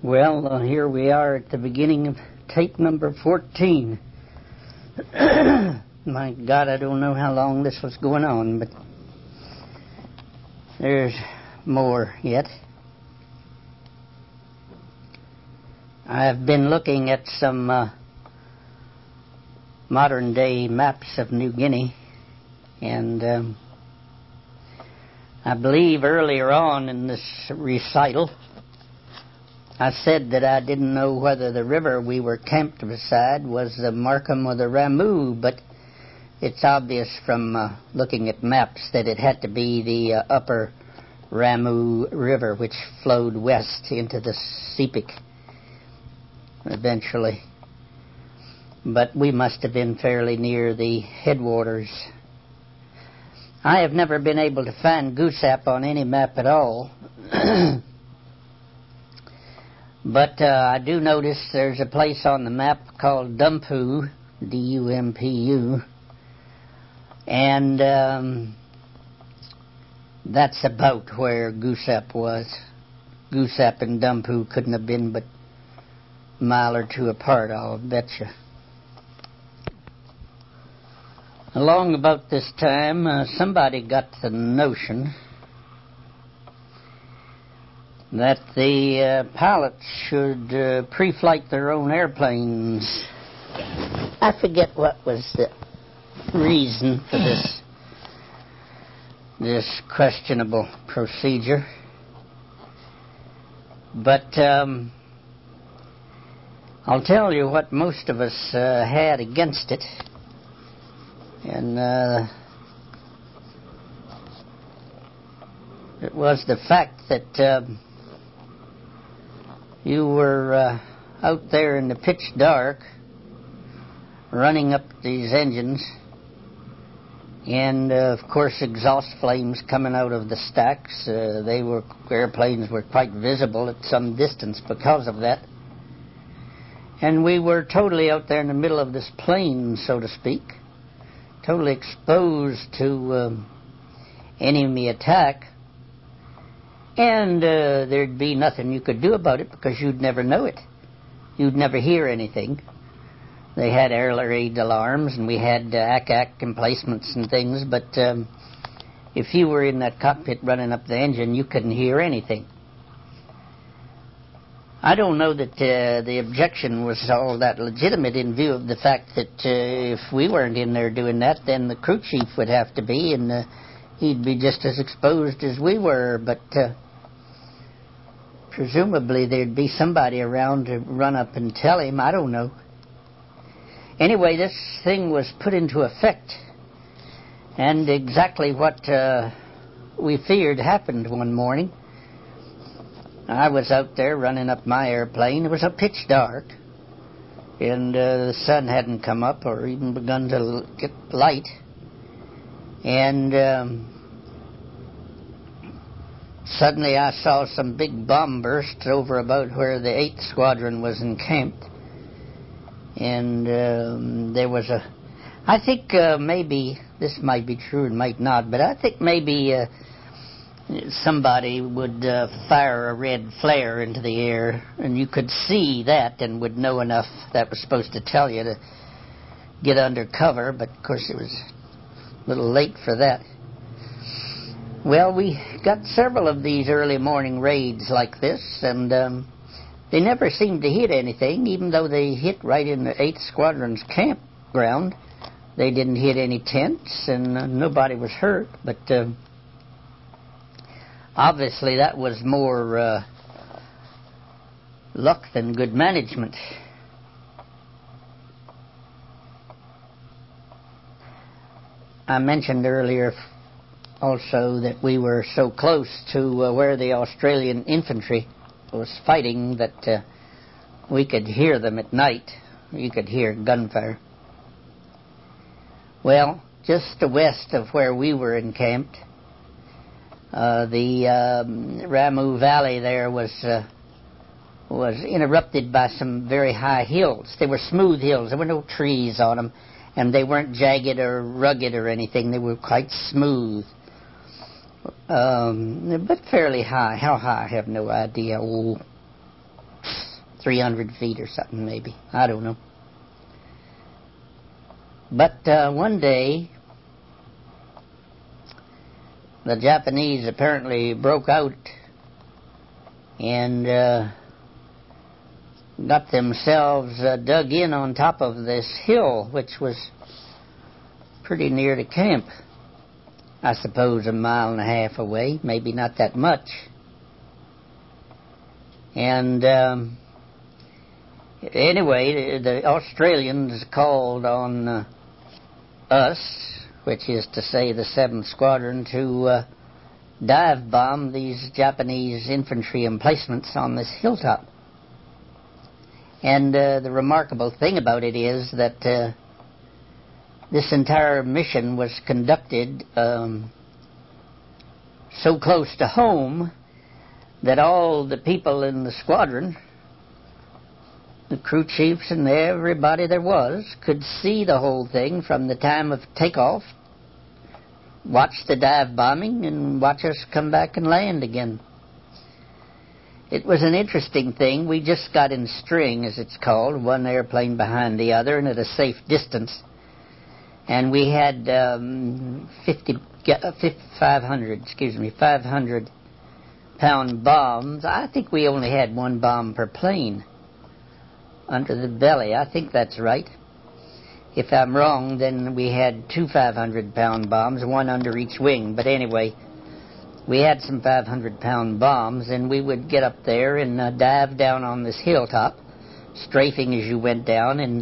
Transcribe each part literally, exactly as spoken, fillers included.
Well, uh, here we are at the beginning of tape number fourteen. My God, I don't know how long this was going on, but there's more yet. I've been looking at some uh, modern-day maps of New Guinea, and um, I believe earlier on in this recital I said that I didn't know whether the river we were camped beside was the Markham or the Ramu, but it's obvious from uh, looking at maps that it had to be the uh, upper Ramu River, which flowed west into the Sepik eventually. But we must have been fairly near the headwaters. I have never been able to find Goosap on any map at all. But uh, I do notice there's a place on the map called Dumpu, D U M P U, and um, that's about where Goosap was. Goosap and Dumpu couldn't have been but a mile or two apart, I'll bet you. Along about this time, uh, somebody got the notion that the uh, pilots should uh, pre-flight their own airplanes. I forget what was the reason for this this questionable procedure, but um, I'll tell you what most of us uh, had against it, and uh, it was the fact that uh, you were uh, out there in the pitch dark running up these engines, and uh, of course exhaust flames coming out of the stacks. Uh, they were airplanes were quite visible at some distance because of that, and we were totally out there in the middle of this plain, so to speak, totally exposed to um, enemy attack. And uh, there'd be nothing you could do about it because you'd never know it. You'd never hear anything. They had air raid alarms, and we had uh, A C A C emplacements and things, but um, if you were in that cockpit running up the engine, you couldn't hear anything. I don't know that uh, the objection was all that legitimate in view of the fact that uh, if we weren't in there doing that, then the crew chief would have to be, and uh, he'd be just as exposed as we were, but Uh, presumably there'd be somebody around to run up and tell him. I don't know. Anyway, this thing was put into effect, and exactly what uh, we feared happened one morning. I was out there running up my airplane. It was a pitch dark, and uh, the sun hadn't come up or even begun to get light, and um, suddenly I saw some big bomb bursts over about where the eighth Squadron was encamped. And um, there was a... I think uh, maybe, this might be true and might not, but I think maybe uh, somebody would uh, fire a red flare into the air, and you could see that and would know enough that was supposed to tell you to get under cover, but of course it was a little late for that. Well, we got several of these early morning raids like this, and um, they never seemed to hit anything, even though they hit right in the eighth Squadron's campground. They didn't hit any tents, and uh, nobody was hurt, but uh, obviously that was more uh, luck than good management. I mentioned earlier also that we were so close to uh, where the Australian infantry was fighting that uh, we could hear them at night. You could hear gunfire. Well, just west of where we were encamped, uh, the um, Ramu Valley there was uh, was interrupted by some very high hills. They were smooth hills. There were no trees on them, and they weren't jagged or rugged or anything. They were quite smooth. Um, but fairly high. How high, I have no idea. Oh, three hundred feet or something, maybe. I don't know. But uh, one day, the Japanese apparently broke out and uh, got themselves uh, dug in on top of this hill, which was pretty near the camp. I suppose a mile and a half away, maybe not that much. And um, anyway, the Australians called on uh, us, which is to say the seventh Squadron, to uh, dive bomb these Japanese infantry emplacements on this hilltop. And uh, the remarkable thing about it is that uh, this entire mission was conducted um, so close to home that all the people in the squadron, the crew chiefs and everybody there was, could see the whole thing from the time of takeoff, watch the dive bombing, and watch us come back and land again. It was an interesting thing. We just got in string, as it's called, one airplane behind the other and at a safe distance. And we had um, fifty, five hundred, excuse me, five hundred pound bombs. I think we only had one bomb per plane under the belly. I think that's right. If I'm wrong, then we had two five hundred pound bombs, one under each wing. But anyway, we had some five hundred pound bombs, and we would get up there and uh, dive down on this hilltop, strafing as you went down. And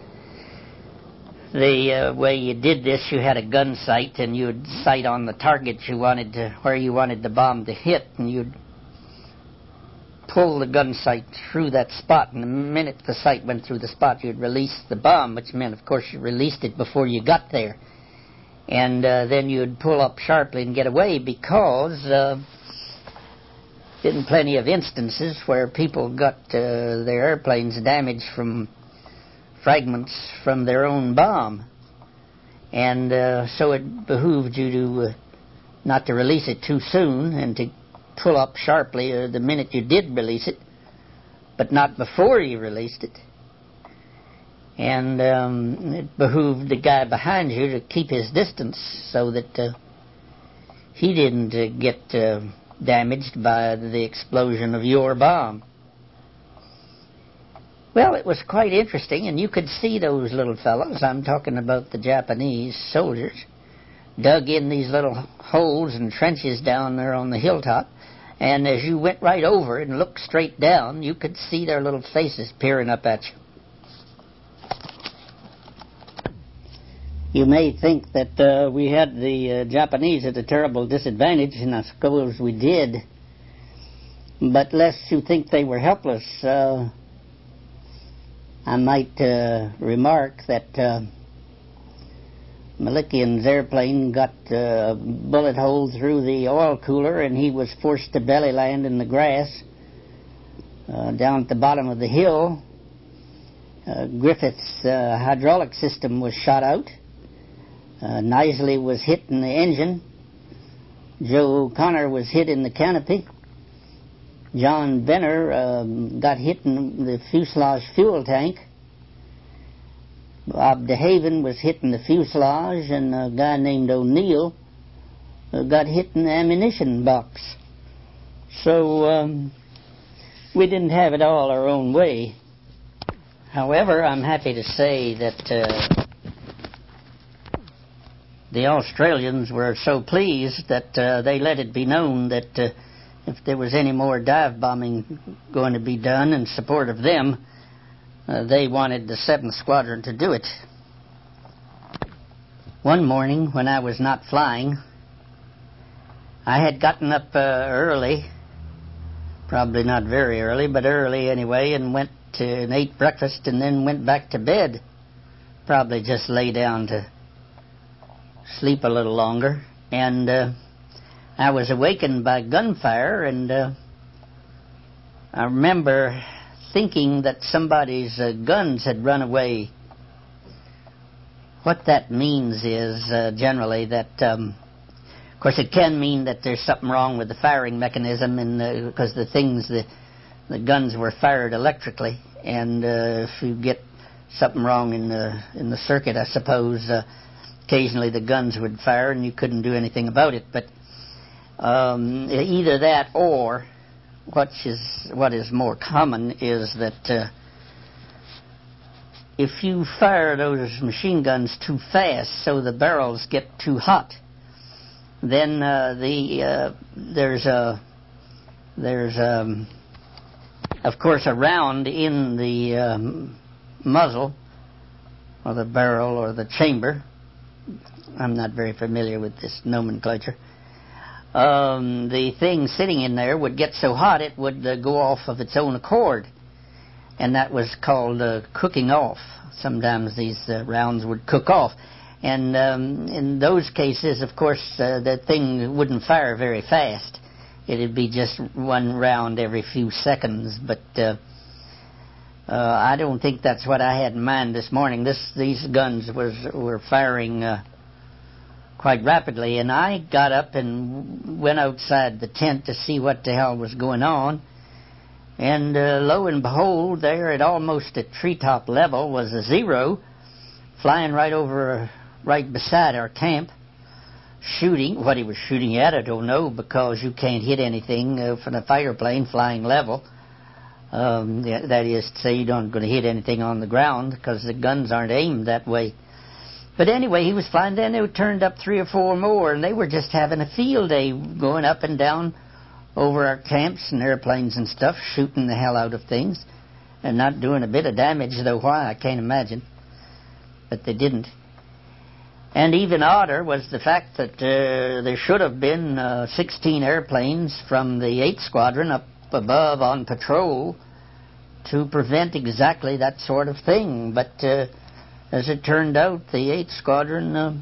the uh, way you did this, you had a gun sight, and you'd sight on the target you wanted to, where you wanted the bomb to hit, and you'd pull the gun sight through that spot, and the minute the sight went through the spot, you'd release the bomb, which meant, of course, you released it before you got there. And uh, then you'd pull up sharply and get away, because uh, been plenty of instances where people got uh, their airplanes damaged from fragments from their own bomb. And uh, so it behooved you to uh, not to release it too soon, and to pull up sharply uh, the minute you did release it, but not before you released it. And um, it behooved the guy behind you to keep his distance so that uh, he didn't uh, get uh, damaged by the explosion of your bomb. Well, it was quite interesting, and you could see those little fellows, I'm talking about the Japanese soldiers, dug in these little holes and trenches down there on the hilltop. And as you went right over and looked straight down, you could see their little faces peering up at you. You may think that uh, we had the uh, Japanese at a terrible disadvantage, and I suppose we did. But lest you think they were helpless, uh, I might uh, remark that uh, Malikian's airplane got a bullet hole through the oil cooler, and he was forced to belly land in the grass uh, down at the bottom of the hill. Uh, Griffith's uh, hydraulic system was shot out. Uh, Knisley was hit in the engine. Joe O'Connor was hit in the canopy. John Benner um, got hit in the fuselage fuel tank. Bob DeHaven was hit in the fuselage, and a guy named O'Neill uh, got hit in the ammunition box. So um, we didn't have it all our own way. However, I'm happy to say that uh, the Australians were so pleased that uh, they let it be known that uh, if there was any more dive bombing going to be done in support of them, uh, they wanted the seventh Squadron to do it. One morning when I was not flying, I had gotten up uh, early, probably not very early, but early anyway, and went to and ate breakfast and then went back to bed. Probably just lay down to sleep a little longer. And uh, I was awakened by gunfire, and uh, I remember thinking that somebody's uh, guns had run away. What that means is uh, generally that, um, of course, it can mean that there's something wrong with the firing mechanism, and because the things, the the guns were fired electrically, and uh, if you get something wrong in the in the circuit, I suppose uh, occasionally the guns would fire and you couldn't do anything about it. But um, either that or what is what is more common is that uh, if you fire those machine guns too fast, so the barrels get too hot, then uh, the uh, there's a there's um, of course a round in the um, muzzle or the barrel or the chamber. I'm not very familiar with this nomenclature. Um, the thing sitting in there would get so hot it would uh, go off of its own accord, and that was called uh, cooking off. Sometimes these uh, rounds would cook off, and um, in those cases, of course, uh, the thing wouldn't fire very fast. It'd be just one round every few seconds, but uh, uh, I don't think that's what I had in mind this morning. This these guns was were firing uh, quite rapidly, and I got up and went outside the tent to see what the hell was going on. And uh, lo and behold, there at almost at treetop level was a Zero flying right over, right beside our camp, shooting. What he was shooting at, I don't know, because you can't hit anything uh, from a fighter plane flying level. Um, that is to say, you don't going to hit anything on the ground because the guns aren't aimed that way. But anyway, he was flying. Then they turned up three or four more, and they were just having a field day, going up and down over our camps and airplanes and stuff, shooting the hell out of things, and not doing a bit of damage, though why, I can't imagine. But they didn't. And even odder was the fact that uh, there should have been uh, sixteen airplanes from the eighth Squadron up above on patrol to prevent exactly that sort of thing. But uh, as it turned out, the eighth Squadron, uh,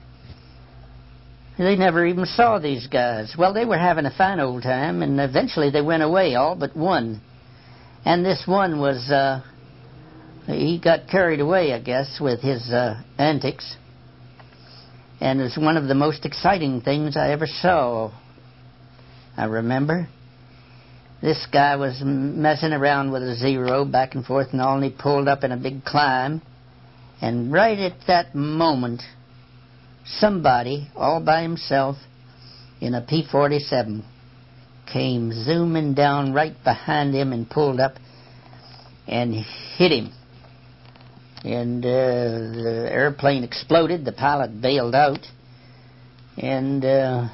they never even saw these guys. Well, they were having a fine old time, and eventually they went away, all but one. And this one was, uh, he got carried away, I guess, with his uh, antics. And it was one of the most exciting things I ever saw. I remember this guy was messing around with a Zero back and forth and all, and he pulled up in a big climb. And right at that moment, somebody, all by himself, in a P forty-seven, came zooming down right behind him and pulled up and hit him. And uh, the airplane exploded. The pilot bailed out and uh,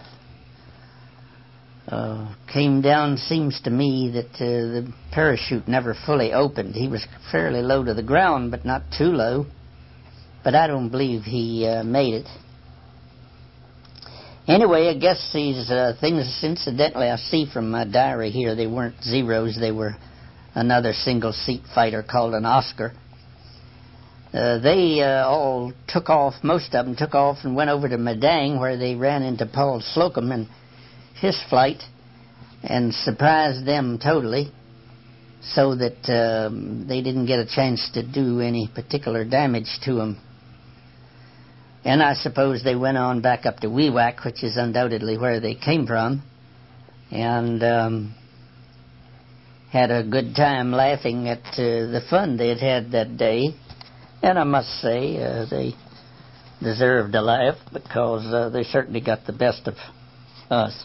uh, came down. Seems to me that uh, the parachute never fully opened. He was fairly low to the ground, but not too low. But I don't believe he uh, made it. Anyway, I guess these uh, things, incidentally, I see from my diary here, they weren't Zeros. They were another single-seat fighter called an Oscar. Uh, they uh, all took off, most of them took off and went over to Madang, where they ran into Paul Slocum and his flight and surprised them totally, so that um, they didn't get a chance to do any particular damage to him. And I suppose they went on back up to Wewak, which is undoubtedly where they came from, and um, had a good time laughing at uh, the fun they had had that day. And I must say, uh, they deserved a laugh, because uh, they certainly got the best of us.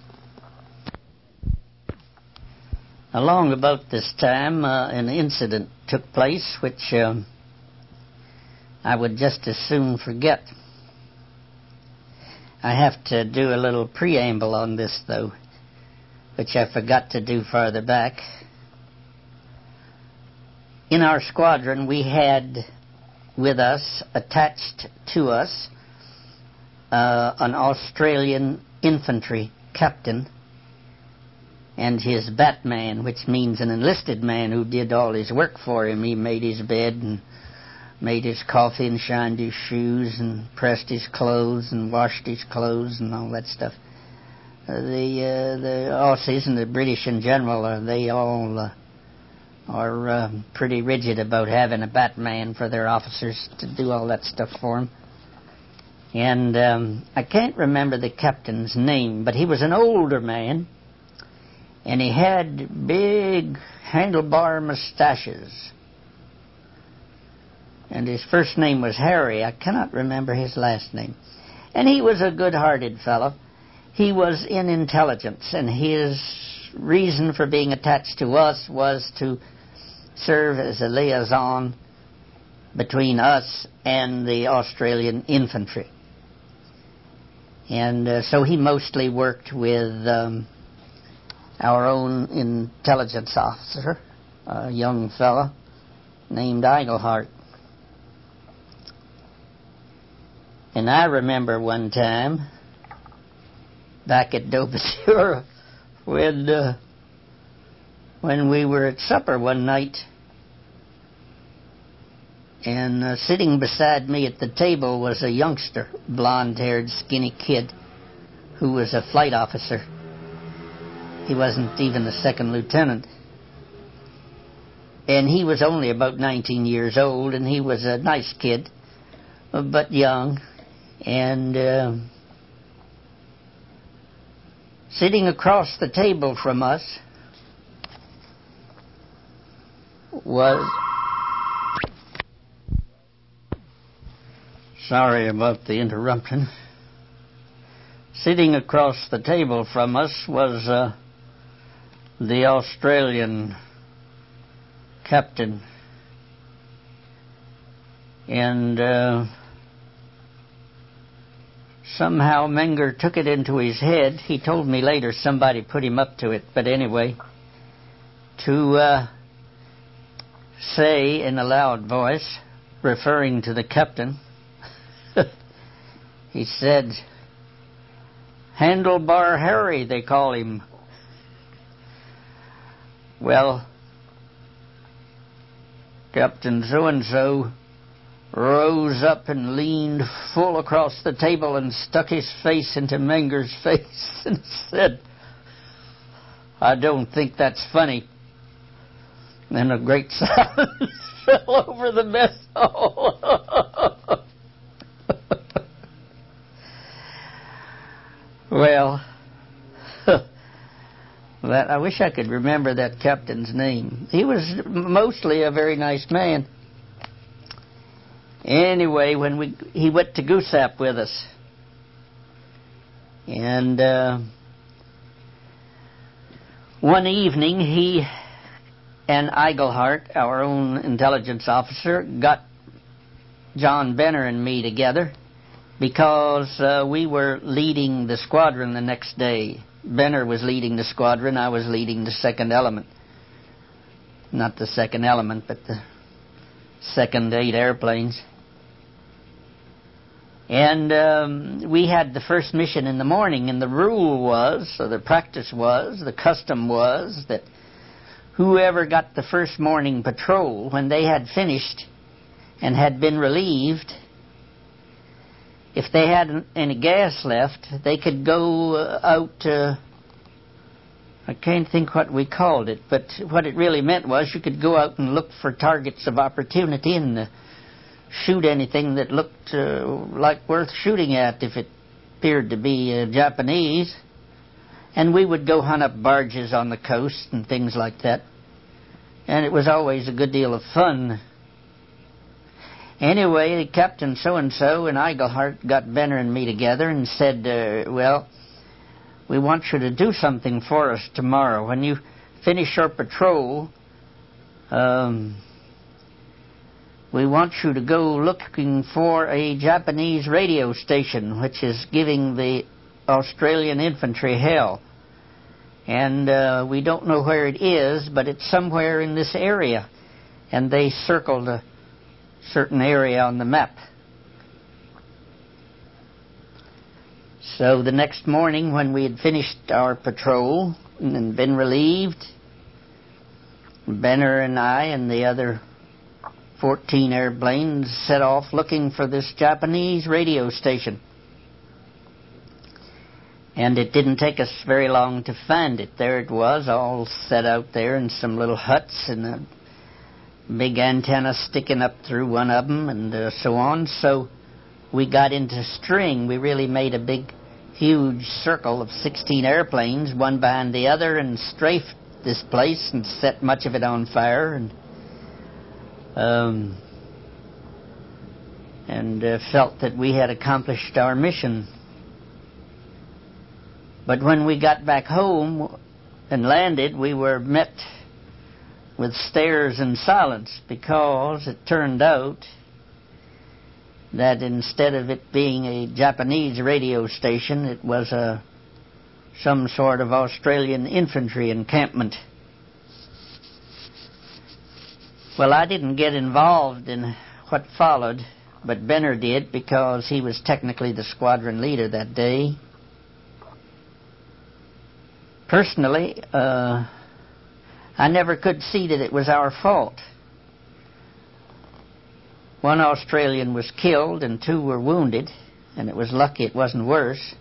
Along about this time, uh, an incident took place which uh, I would just as soon forget. I have to do a little preamble on this, though, which I forgot to do farther back. In our squadron, we had with us, attached to us, uh, an Australian infantry captain and his Batman, which means an enlisted man who did all his work for him. He made his bed and made his coffee and shined his shoes and pressed his clothes and washed his clothes and all that stuff. Uh, the uh, the Aussies and the British in general, uh, they all uh, are uh, pretty rigid about having a Batman for their officers to do all that stuff for them. And um, I can't remember the captain's name, but he was an older man, and he had big handlebar mustaches. And his first name was Harry. I cannot remember his last name. And he was a good-hearted fellow. He was in intelligence, and his reason for being attached to us was to serve as a liaison between us and the Australian infantry. And uh, so he mostly worked with um, our own intelligence officer, a young fellow named Eigelhart. And I remember one time back at Dobasura when, uh, when we were at supper one night, and uh, sitting beside me at the table was a youngster, blonde-haired, skinny kid who was a flight officer. He wasn't even a second lieutenant. And he was only about nineteen years old, and he was a nice kid, but young. And uh, sitting across the table from us was... Sorry about the interruption. Sitting across the table from us was uh, the Australian captain. And uh, somehow Menger took it into his head. He told me later somebody put him up to it, but anyway, to uh, say in a loud voice, referring to the captain, he said, "Handlebar Harry, they call him." Well, Captain so-and-so rose up and leaned full across the table and stuck his face into Menger's face and said, "I don't think that's funny." And a great silence fell over the mess hall. Well, that I wish I could remember that captain's name. He was mostly a very nice man. Anyway, when we he went to Goosap with us, and uh, one evening he and Eigelhart, our own intelligence officer, got John Benner and me together because uh, we were leading the squadron the next day. Benner was leading the squadron, I was leading the second element. Not the second element, but the second eight airplanes. And um, we had the first mission in the morning, and the rule was, or the practice was, the custom was, that whoever got the first morning patrol, when they had finished and had been relieved, if they had any gas left, they could go uh, out, uh, I can't think what we called it, but what it really meant was you could go out and look for targets of opportunity and uh, shoot anything that looked uh, like worth shooting at if it appeared to be uh, Japanese. And we would go hunt up barges on the coast and things like that. And it was always a good deal of fun. Anyway, Captain so-and-so and Eigelhart got Benner and me together and said, uh, well, we want you to do something for us tomorrow. When you finish your patrol, um, we want you to go looking for a Japanese radio station which is giving the Australian infantry hell. And uh, we don't know where it is, but it's somewhere in this area. And they circled a certain area on the map. So the next morning, when we had finished our patrol and been relieved, Benner and I and the other fourteen airplanes set off looking for this Japanese radio station. And it didn't take us very long to find it. There it was, all set out there in some little huts and a big antenna sticking up through one of them and uh, so on. So we got into string. We really made a big, huge circle of sixteen airplanes, one behind the other, and strafed this place and set much of it on fire, and um, and uh, felt that we had accomplished our mission. But when we got back home and landed, we were met with stares and silence, because it turned out that instead of it being a Japanese radio station, it was a some sort of Australian infantry encampment. Well, I didn't get involved in what followed, but Benner did, because he was technically the squadron leader that day. Personally, uh, I never could see that it was our fault. One Australian was killed and two were wounded, and it was lucky it wasn't worse.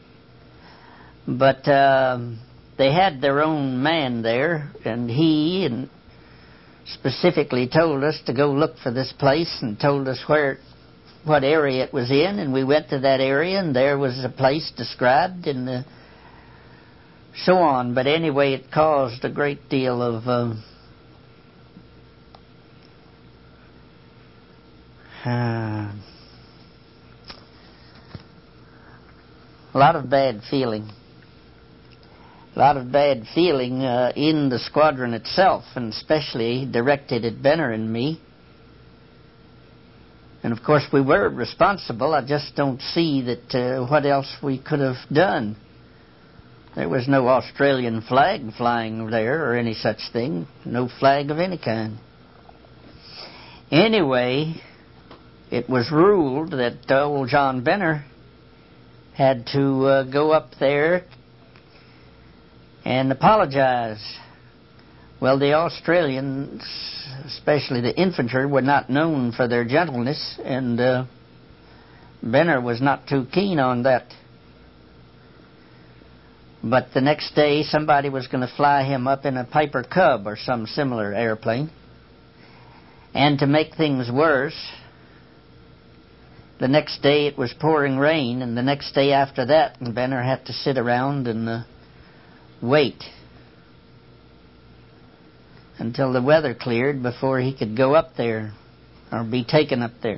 But um, they had their own man there, and he and specifically told us to go look for this place and told us where, what area it was in, and we went to that area, and there was a place described, and uh, so on. But anyway, it caused a great deal of um, uh, a lot of bad feeling. A lot of bad feeling uh, in the squadron itself, and especially directed at Benner and me. And of course we were responsible. I just don't see that uh, what else we could have done. There was no Australian flag flying there or any such thing. No flag of any kind. Anyway, it was ruled that uh, old John Benner had to uh, go up there and apologize. Well, the Australians, especially the infantry, were not known for their gentleness, and uh, Benner was not too keen on that. But the next day, somebody was going to fly him up in a Piper Cub or some similar airplane. And to make things worse, the next day it was pouring rain, and the next day after that, Benner had to sit around and uh, wait until the weather cleared before he could go up there or be taken up there.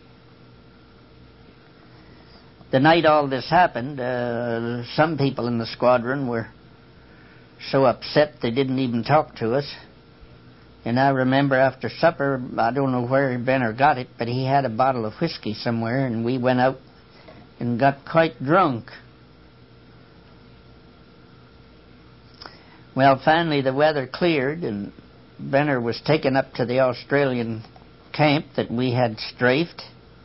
The night all this happened, uh, some people in the squadron were so upset they didn't even talk to us. And I remember after supper, I don't know where Benner got it, but he had a bottle of whiskey somewhere, and we went out and got quite drunk. Well, finally the weather cleared, and Benner was taken up to the Australian camp that we had strafed.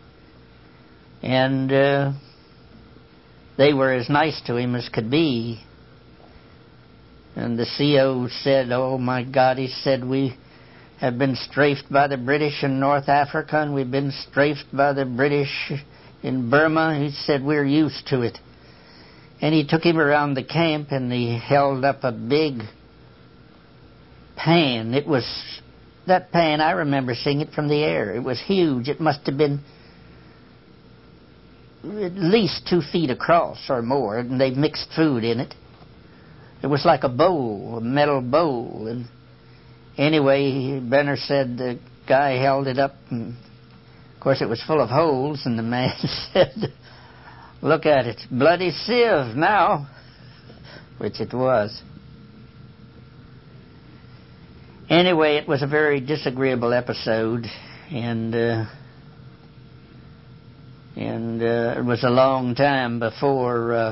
And uh, they were as nice to him as could be. And the C O said, "Oh my God," he said, "we have been strafed by the British in North Africa, and we've been strafed by the British in Burma." He said, "We're used to it." And he took him around the camp, and he held up a big pan. It was, that pan, I remember seeing it from the air. It was huge. It must have been at least two feet across or more, and they mixed food in it. It was like a bowl, a metal bowl. And anyway, Benner said the guy held it up, and of course it was full of holes, and the man said, "Look at it, bloody sieve now," which it was. Anyway, it was a very disagreeable episode, and uh, and uh, it was a long time before uh,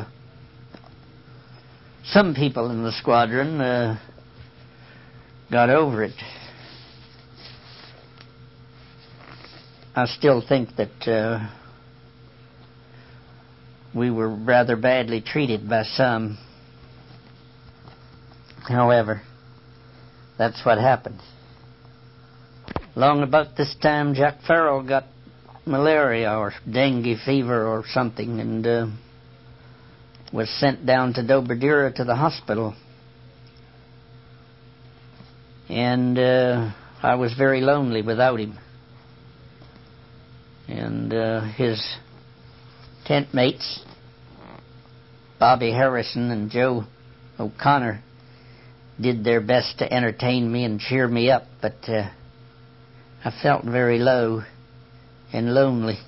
some people in the squadron uh, got over it. I still think that uh, we were rather badly treated by some. However, that's what happened. Long about this time, Jack Farrell got malaria or dengue fever or something, and uh, was sent down to Doberdura to the hospital. And uh, I was very lonely without him. And uh, his tent mates, Bobby Harrison and Joe O'Connor, did their best to entertain me and cheer me up, but uh, I felt very low and lonely.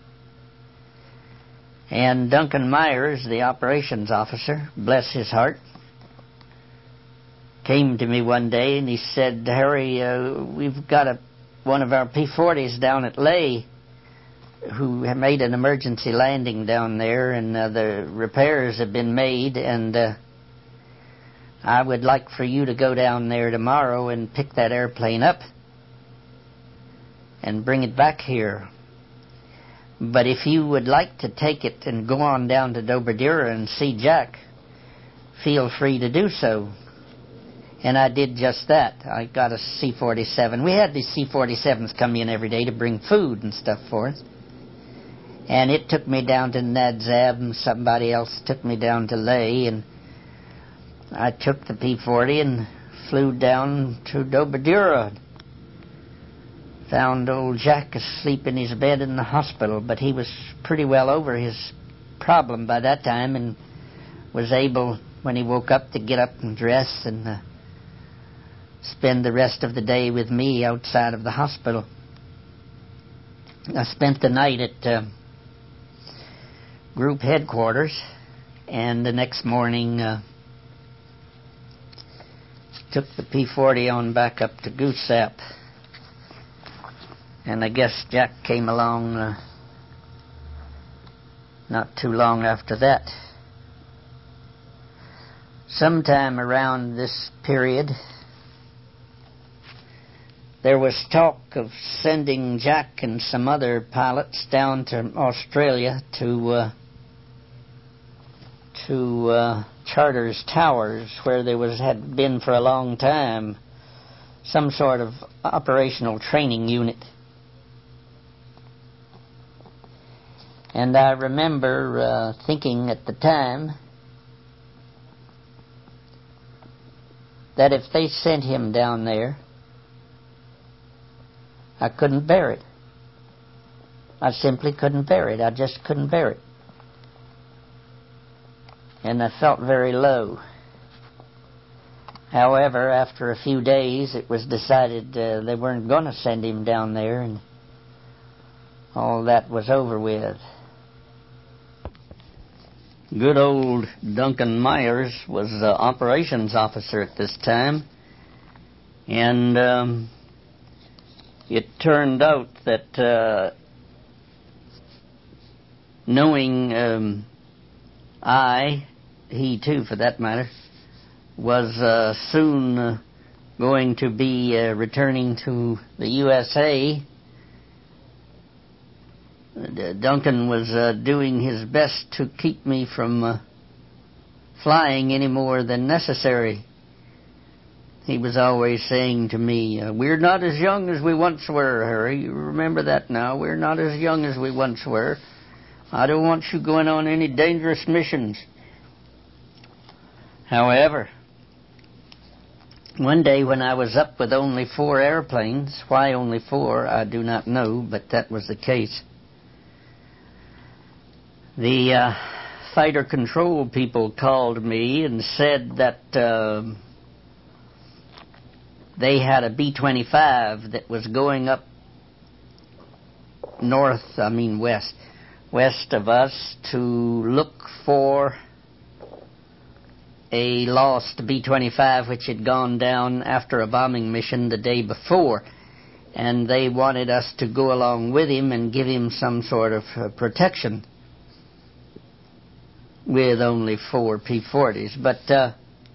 And Duncan Myers, the operations officer, bless his heart, came to me one day and he said, "Harry, uh, we've got a, one of our P forties down at Ley who have made an emergency landing down there, and uh, the repairs have been made, and uh, I would like for you to go down there tomorrow and pick that airplane up and bring it back here. But if you would like to take it and go on down to Dobrodura and see Jack, feel free to do so." And I did just that. I got a C forty-seven. We had these C forty-sevens come in every day to bring food and stuff for us. And it took me down to Nadzab, and somebody else took me down to Ley, and I took the P forty and flew down to Dobrodura. Found old Jack asleep in his bed in the hospital, but he was pretty well over his problem by that time and was able, when he woke up, to get up and dress and uh, spend the rest of the day with me outside of the hospital. I spent the night at uh, group headquarters, and the next morning uh, took the P forty on back up to Goose Sap. And I guess Jack came along uh, not too long after that. Sometime around this period, there was talk of sending Jack and some other pilots down to Australia to uh, to uh, Charters Towers, where there was had been for a long time some sort of operational training unit. And I remember uh, thinking at the time that if they sent him down there, I couldn't bear it. I simply couldn't bear it. I just couldn't bear it. And I felt very low. However, after a few days, it was decided uh, they weren't going to send him down there, and all that was over with. Good old Duncan Myers was the operations officer at this time, and um, it turned out that uh, knowing um, I, he too for that matter, was uh, soon uh, going to be uh, returning to the U S A, Duncan was uh, doing his best to keep me from uh, flying any more than necessary. He was always saying to me, uh, "We're not as young as we once were, Harry. You remember that now. We're not as young as we once were. I don't want you going on any dangerous missions." However, one day when I was up with only four airplanes, why only four, I do not know, but that was the case. The uh, fighter control people called me and said that uh, they had a B twenty-five that was going up north, I mean west, west of us to look for a lost B twenty-five which had gone down after a bombing mission the day before. And they wanted us to go along with him and give him some sort of uh, protection with only four P forties. But uh,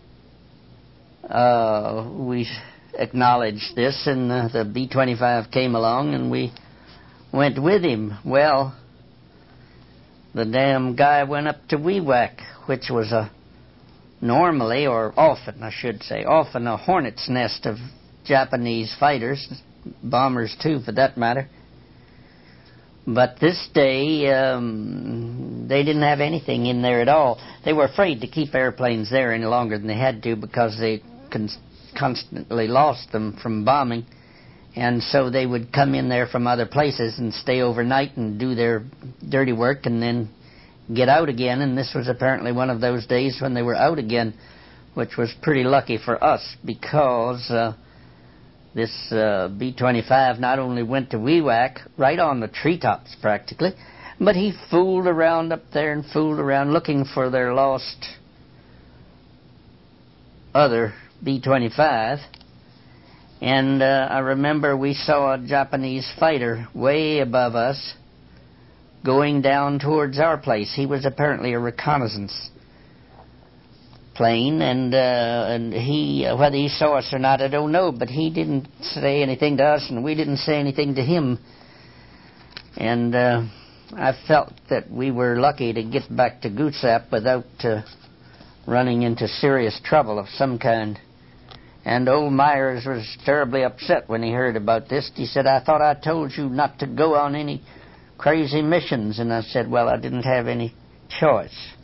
uh, we acknowledged this, and uh, the B twenty-five came along, and we went with him. Well, the damn guy went up to Wewak, which was a normally, or often, I should say, often a hornet's nest of Japanese fighters, bombers too, for that matter. But this day, um, they didn't have anything in there at all. They were afraid to keep airplanes there any longer than they had to because they con- constantly lost them from bombing. And so they would come in there from other places and stay overnight and do their dirty work and then get out again. And this was apparently one of those days when they were out again. which was pretty lucky for us because uh, this uh, B twenty-five not only went to Wewak, right on the treetops practically, but he fooled around up there and fooled around looking for their lost other B twenty-five. And uh, I remember we saw a Japanese fighter way above us going down towards our place. He was apparently a reconnaissance plane, and uh, and he, whether he saw us or not, I don't know, but he didn't say anything to us, and we didn't say anything to him. And uh, I felt that we were lucky to get back to Gootsap without uh, running into serious trouble of some kind. And old Myers was terribly upset when he heard about this. He said, "I thought I told you not to go on any crazy missions." And I said, "Well, I didn't have any choice."